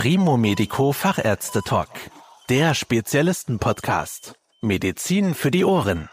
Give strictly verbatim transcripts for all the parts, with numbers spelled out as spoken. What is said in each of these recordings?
Primo Medico Fachärzte Talk, der Spezialisten-Podcast. Medizin für die Ohren.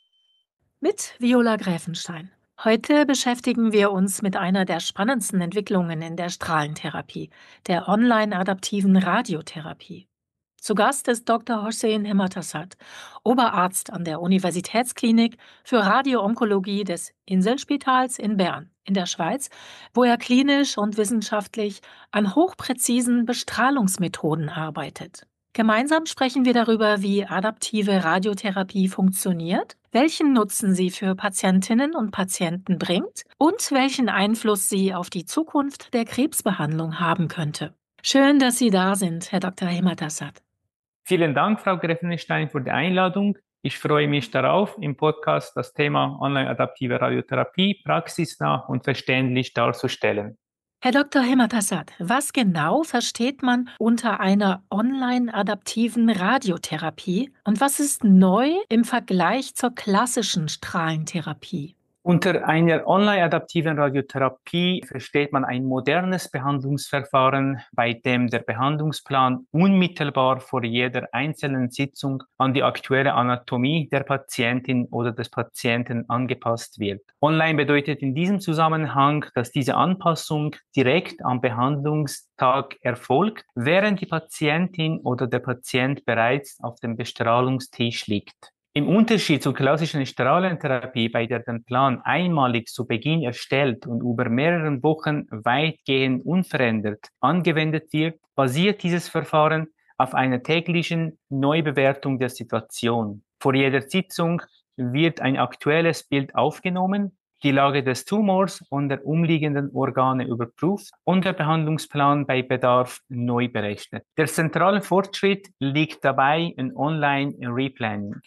Mit Viola Gräfenstein. Heute beschäftigen wir uns mit einer der spannendsten Entwicklungen in der Strahlentherapie, der online-adaptiven Radiotherapie. Zu Gast ist Doktor Hossein Hematasat, Oberarzt an der Universitätsklinik für Radioonkologie des Inselspitals in Bern in der Schweiz, wo er klinisch und wissenschaftlich an hochpräzisen Bestrahlungsmethoden arbeitet. Gemeinsam sprechen wir darüber, wie adaptive Radiotherapie funktioniert, welchen Nutzen sie für Patientinnen und Patienten bringt und welchen Einfluss sie auf die Zukunft der Krebsbehandlung haben könnte. Schön, dass Sie da sind, Herr Doktor Hematasat. Vielen Dank, Frau Gräfenstein, für die Einladung. Ich freue mich darauf, im Podcast das Thema online-adaptive Radiotherapie praxisnah und verständlich darzustellen. Herr Doktor Hematasat, was genau versteht man unter einer online-adaptiven Radiotherapie und was ist neu im Vergleich zur klassischen Strahlentherapie? Unter einer online-adaptiven Radiotherapie versteht man ein modernes Behandlungsverfahren, bei dem der Behandlungsplan unmittelbar vor jeder einzelnen Sitzung an die aktuelle Anatomie der Patientin oder des Patienten angepasst wird. Online bedeutet in diesem Zusammenhang, dass diese Anpassung direkt am Behandlungstag erfolgt, während die Patientin oder der Patient bereits auf dem Bestrahlungstisch liegt. Im Unterschied zur klassischen Strahlentherapie, bei der der Plan einmalig zu Beginn erstellt und über mehrere Wochen weitgehend unverändert angewendet wird, basiert dieses Verfahren auf einer täglichen Neubewertung der Situation. Vor jeder Sitzung wird ein aktuelles Bild aufgenommen, die Lage des Tumors und der umliegenden Organe überprüft und der Behandlungsplan bei Bedarf neu berechnet. Der zentrale Fortschritt liegt dabei in Online-Replanning.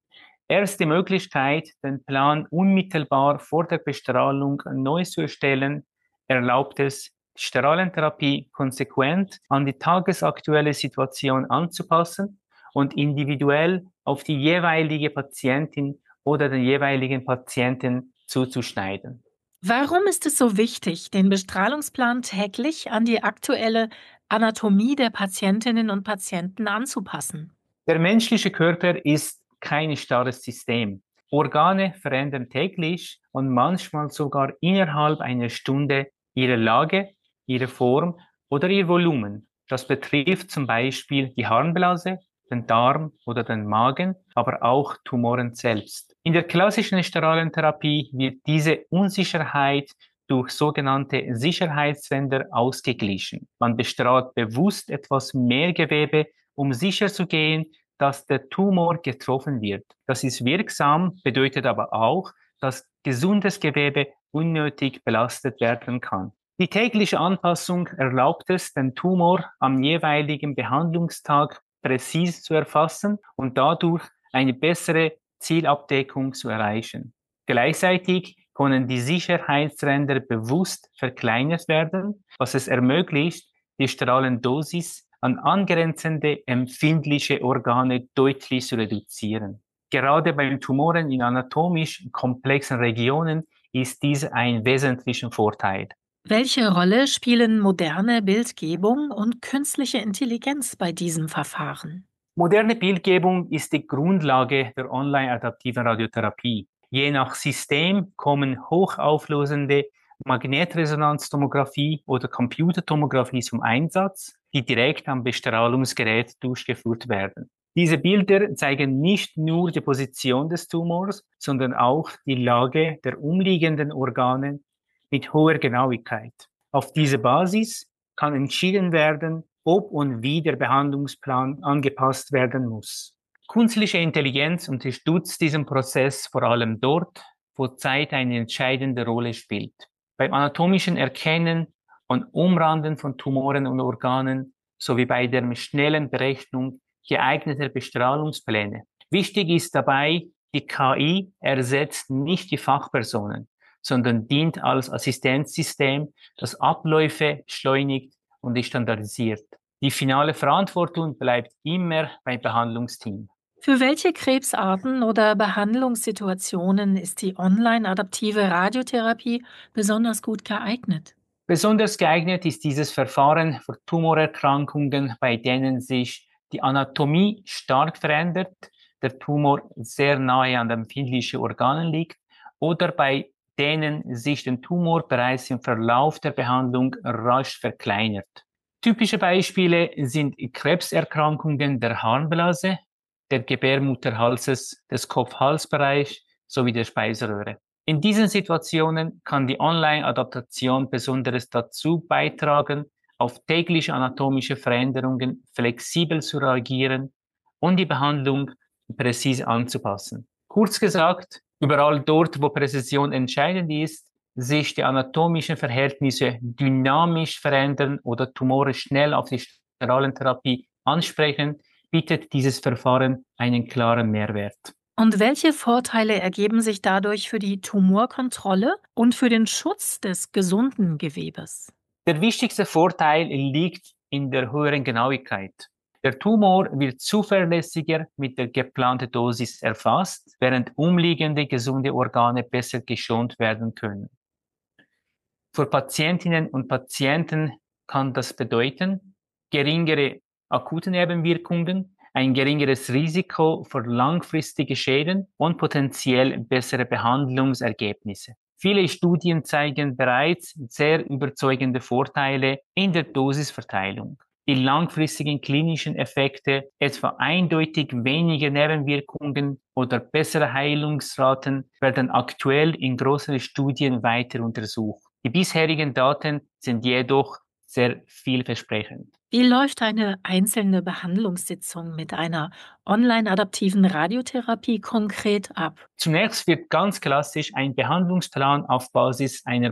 Erste Möglichkeit, den Plan unmittelbar vor der Bestrahlung neu zu erstellen, erlaubt es, die Strahlentherapie konsequent an die tagesaktuelle Situation anzupassen und individuell auf die jeweilige Patientin oder den jeweiligen Patienten zuzuschneiden. Warum ist es so wichtig, den Bestrahlungsplan täglich an die aktuelle Anatomie der Patientinnen und Patienten anzupassen? Der menschliche Körper ist kein starres System. Organe verändern täglich und manchmal sogar innerhalb einer Stunde ihre Lage, ihre Form oder ihr Volumen. Das betrifft zum Beispiel die Harnblase, den Darm oder den Magen, aber auch Tumoren selbst. In der klassischen Strahlentherapie wird diese Unsicherheit durch sogenannte Sicherheitswände ausgeglichen. Man bestrahlt bewusst etwas mehr Gewebe, um sicherzugehen, dass der Tumor getroffen wird. Das ist wirksam, bedeutet aber auch, dass gesundes Gewebe unnötig belastet werden kann. Die tägliche Anpassung erlaubt es, den Tumor am jeweiligen Behandlungstag präzise zu erfassen und dadurch eine bessere Zielabdeckung zu erreichen. Gleichzeitig können die Sicherheitsränder bewusst verkleinert werden, was es ermöglicht, die Strahlendosis an angrenzende empfindliche Organe deutlich zu reduzieren. Gerade bei Tumoren in anatomisch komplexen Regionen ist dies ein wesentlicher Vorteil. Welche Rolle spielen moderne Bildgebung und künstliche Intelligenz bei diesem Verfahren? Moderne Bildgebung ist die Grundlage der online-adaptiven Radiotherapie. Je nach System kommen hochauflösende Magnetresonanztomographie oder Computertomographie zum Einsatz, die direkt am Bestrahlungsgerät durchgeführt werden. Diese Bilder zeigen nicht nur die Position des Tumors, sondern auch die Lage der umliegenden Organe mit hoher Genauigkeit. Auf diese Basis kann entschieden werden, ob und wie der Behandlungsplan angepasst werden muss. Künstliche Intelligenz unterstützt diesen Prozess vor allem dort, wo Zeit eine entscheidende Rolle spielt. Beim anatomischen Erkennen und Umranden von Tumoren und Organen sowie bei der schnellen Berechnung geeigneter Bestrahlungspläne. Wichtig ist dabei, die K I ersetzt nicht die Fachpersonen, sondern dient als Assistenzsystem, das Abläufe beschleunigt und standardisiert. Die finale Verantwortung bleibt immer beim Behandlungsteam. Für welche Krebsarten oder Behandlungssituationen ist die online-adaptive Radiotherapie besonders gut geeignet? Besonders geeignet ist dieses Verfahren für Tumorerkrankungen, bei denen sich die Anatomie stark verändert, der Tumor sehr nahe an den empfindlichen Organen liegt oder bei denen sich der Tumor bereits im Verlauf der Behandlung rasch verkleinert. Typische Beispiele sind Krebserkrankungen der Harnblase, der Gebärmutterhalses, des Kopf-Hals-Bereichs sowie der Speiseröhre. In diesen Situationen kann die Online-Adaptation besonders dazu beitragen, auf tägliche anatomische Veränderungen flexibel zu reagieren und die Behandlung präzise anzupassen. Kurz gesagt, überall dort, wo Präzision entscheidend ist, sich die anatomischen Verhältnisse dynamisch verändern oder Tumore schnell auf die Strahlentherapie ansprechen, bietet dieses Verfahren einen klaren Mehrwert. Und welche Vorteile ergeben sich dadurch für die Tumorkontrolle und für den Schutz des gesunden Gewebes? Der wichtigste Vorteil liegt in der höheren Genauigkeit. Der Tumor wird zuverlässiger mit der geplanten Dosis erfasst, während umliegende gesunde Organe besser geschont werden können. Für Patientinnen und Patienten kann das bedeuten, geringere akute Nebenwirkungen, ein geringeres Risiko für langfristige Schäden und potenziell bessere Behandlungsergebnisse. Viele Studien zeigen bereits sehr überzeugende Vorteile in der Dosisverteilung. Die langfristigen klinischen Effekte, etwa eindeutig weniger Nebenwirkungen oder bessere Heilungsraten, werden aktuell in größeren Studien weiter untersucht. Die bisherigen Daten sind jedoch sehr vielversprechend. Wie läuft eine einzelne Behandlungssitzung mit einer online-adaptiven Radiotherapie konkret ab? Zunächst wird ganz klassisch ein Behandlungsplan auf Basis einer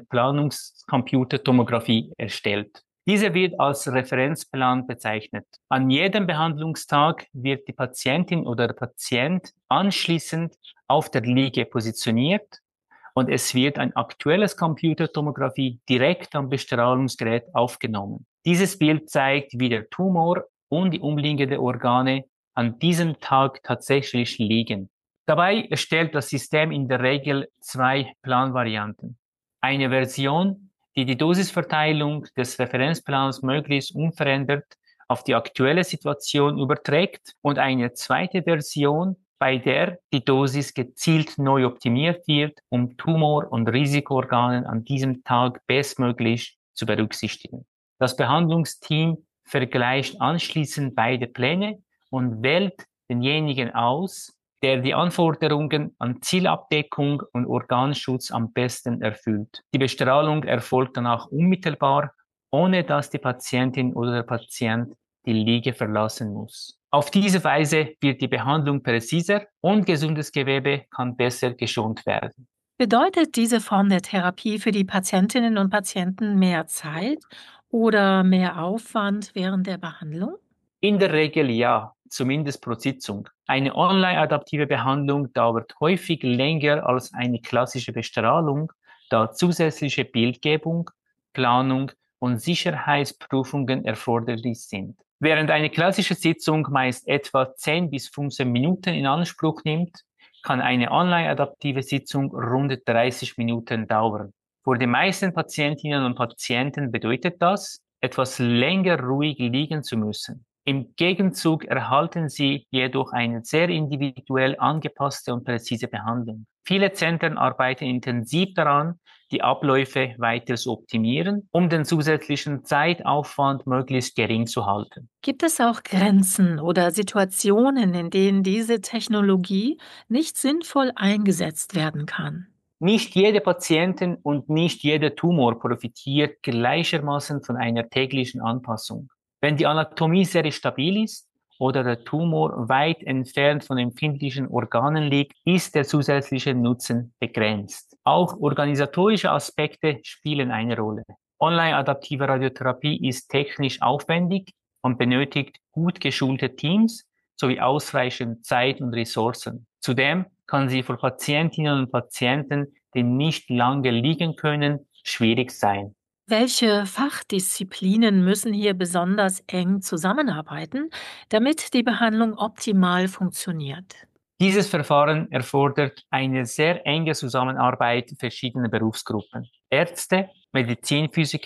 Planungscomputertomographie erstellt. Dieser wird als Referenzplan bezeichnet. An jedem Behandlungstag wird die Patientin oder der Patient anschließend auf der Liege positioniert und es wird ein aktuelles Computertomographie direkt am Bestrahlungsgerät aufgenommen. Dieses Bild zeigt, wie der Tumor und die umliegenden Organe an diesem Tag tatsächlich liegen. Dabei erstellt das System in der Regel zwei Planvarianten. Eine Version, die die Dosisverteilung des Referenzplans möglichst unverändert auf die aktuelle Situation überträgt und eine zweite Version, bei der die Dosis gezielt neu optimiert wird, um Tumor- und Risikoorgane an diesem Tag bestmöglich zu berücksichtigen. Das Behandlungsteam vergleicht anschließend beide Pläne und wählt denjenigen aus, der die Anforderungen an Zielabdeckung und Organschutz am besten erfüllt. Die Bestrahlung erfolgt danach unmittelbar, ohne dass die Patientin oder der Patient die Liege verlassen muss. Auf diese Weise wird die Behandlung präziser und gesundes Gewebe kann besser geschont werden. Bedeutet diese Form der Therapie für die Patientinnen und Patienten mehr Zeit oder mehr Aufwand während der Behandlung? In der Regel ja, zumindest pro Sitzung. Eine online-adaptive Behandlung dauert häufig länger als eine klassische Bestrahlung, da zusätzliche Bildgebung, Planung und Sicherheitsprüfungen erforderlich sind. Während eine klassische Sitzung meist etwa zehn bis fünfzehn Minuten in Anspruch nimmt, kann eine online-adaptive Sitzung rund dreißig Minuten dauern. Für die meisten Patientinnen und Patienten bedeutet das, etwas länger ruhig liegen zu müssen. Im Gegenzug erhalten sie jedoch eine sehr individuell angepasste und präzise Behandlung. Viele Zentren arbeiten intensiv daran, die Abläufe weiter zu optimieren, um den zusätzlichen Zeitaufwand möglichst gering zu halten. Gibt es auch Grenzen oder Situationen, in denen diese Technologie nicht sinnvoll eingesetzt werden kann? Nicht jede Patientin und nicht jeder Tumor profitiert gleichermaßen von einer täglichen Anpassung. Wenn die Anatomie sehr stabil ist oder der Tumor weit entfernt von empfindlichen Organen liegt, ist der zusätzliche Nutzen begrenzt. Auch organisatorische Aspekte spielen eine Rolle. Online-adaptive Radiotherapie ist technisch aufwendig und benötigt gut geschulte Teams sowie ausreichend Zeit und Ressourcen. Zudem kann sie für Patientinnen und Patienten, die nicht lange liegen können, schwierig sein. Welche Fachdisziplinen müssen hier besonders eng zusammenarbeiten, damit die Behandlung optimal funktioniert? Dieses Verfahren erfordert eine sehr enge Zusammenarbeit verschiedener Berufsgruppen. Ärzte, Medizinphysiker,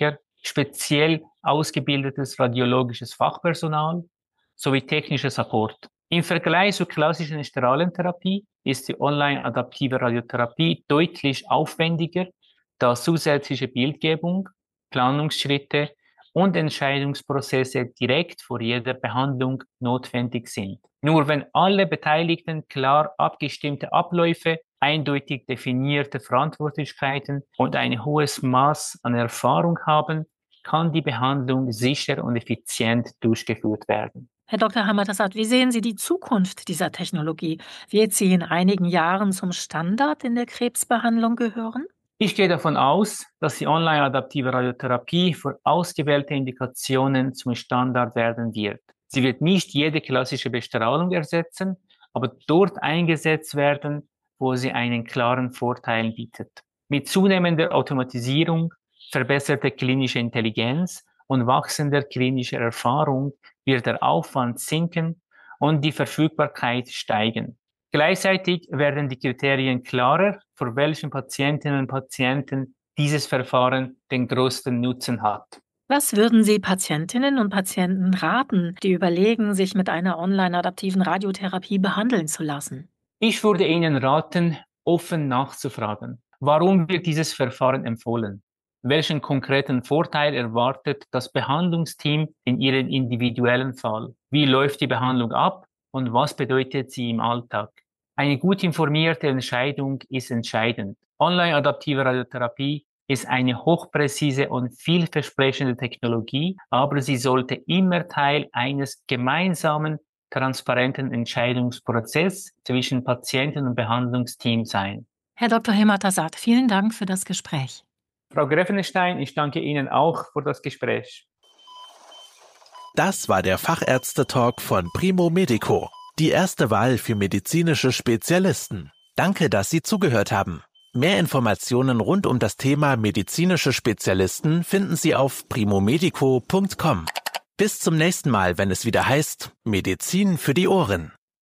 speziell ausgebildetes radiologisches Fachpersonal sowie technischer Support. Im Vergleich zur klassischen Strahlentherapie ist die online-adaptive Radiotherapie deutlich aufwendiger, da zusätzliche Bildgebung, Planungsschritte und Entscheidungsprozesse direkt vor jeder Behandlung notwendig sind. Nur wenn alle Beteiligten klar abgestimmte Abläufe, eindeutig definierte Verantwortlichkeiten und ein hohes Maß an Erfahrung haben, kann die Behandlung sicher und effizient durchgeführt werden. Herr Doktor Hamatassad, wie sehen Sie die Zukunft dieser Technologie? Wird sie in einigen Jahren zum Standard in der Krebsbehandlung gehören? Ich gehe davon aus, dass die online-adaptive Radiotherapie für ausgewählte Indikationen zum Standard werden wird. Sie wird nicht jede klassische Bestrahlung ersetzen, aber dort eingesetzt werden, wo sie einen klaren Vorteil bietet. Mit zunehmender Automatisierung, verbesserter klinischer Intelligenz und wachsender klinischer Erfahrung wird der Aufwand sinken und die Verfügbarkeit steigen. Gleichzeitig werden die Kriterien klarer, für welchen Patientinnen und Patienten dieses Verfahren den größten Nutzen hat. Was würden Sie Patientinnen und Patienten raten, die überlegen, sich mit einer online-adaptiven Radiotherapie behandeln zu lassen? Ich würde Ihnen raten, offen nachzufragen. Warum wird dieses Verfahren empfohlen? Welchen konkreten Vorteil erwartet das Behandlungsteam in Ihrem individuellen Fall? Wie läuft die Behandlung ab und was bedeutet sie im Alltag? Eine gut informierte Entscheidung ist entscheidend. Online-adaptive Radiotherapie ist eine hochpräzise und vielversprechende Technologie, aber sie sollte immer Teil eines gemeinsamen, transparenten Entscheidungsprozesses zwischen Patienten und Behandlungsteam sein. Herr Doktor Hamatassad, vielen Dank für das Gespräch. Frau Greffenstein, ich danke Ihnen auch für das Gespräch. Das war der Fachärzte-Talk von Primo Medico, die erste Wahl für medizinische Spezialisten. Danke, dass Sie zugehört haben. Mehr Informationen rund um das Thema medizinische Spezialisten finden Sie auf primomedico punkt com. Bis zum nächsten Mal, wenn es wieder heißt Medizin für die Ohren.